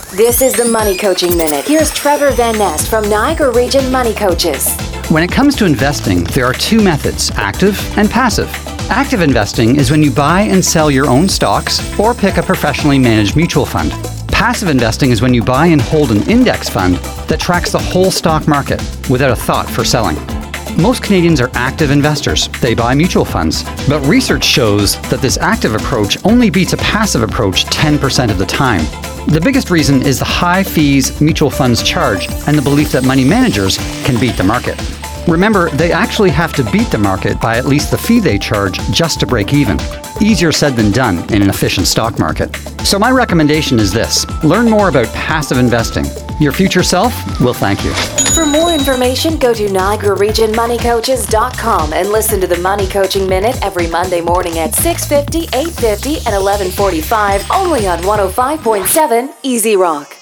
This is the Money Coaching Minute. Here's Trevor Van Nest from Niagara Region Money Coaches. When it comes to investing, there are two methods, active and passive. Active investing is when you buy and sell your own stocks or pick a professionally managed mutual fund. Passive investing is when you buy and hold an index fund that tracks the whole stock market without a thought for selling. Most Canadians are active investors. They buy mutual funds. But research shows that this active approach only beats a passive approach 10% of the time. The biggest reason is the high fees mutual funds charge and the belief that money managers can beat the market. Remember, they actually have to beat the market by at least the fee they charge just to break even. Easier said than done in an efficient stock market. So my recommendation is this: learn more about passive investing. Your future self will thank you. For more information, go to NiagaraRegionMoneyCoaches.com and listen to the Money Coaching Minute every Monday morning at 6:50, 8:50, and 11:45, only on 105.7 Easy Rock.